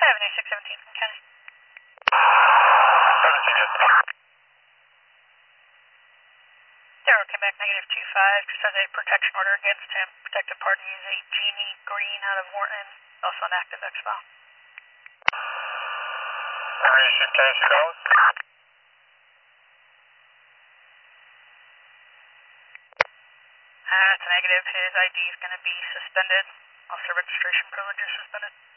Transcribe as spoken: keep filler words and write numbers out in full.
Avenue six seventeen from County. seventeen, yes. Daryl came back negative two five, just has a protection order against him. Protected party is a Jeannie Green out of Morton, also an active X-file. Are you received County surveillance? Uh, it's a negative. His I D is going to be suspended. Also registration privilege is suspended.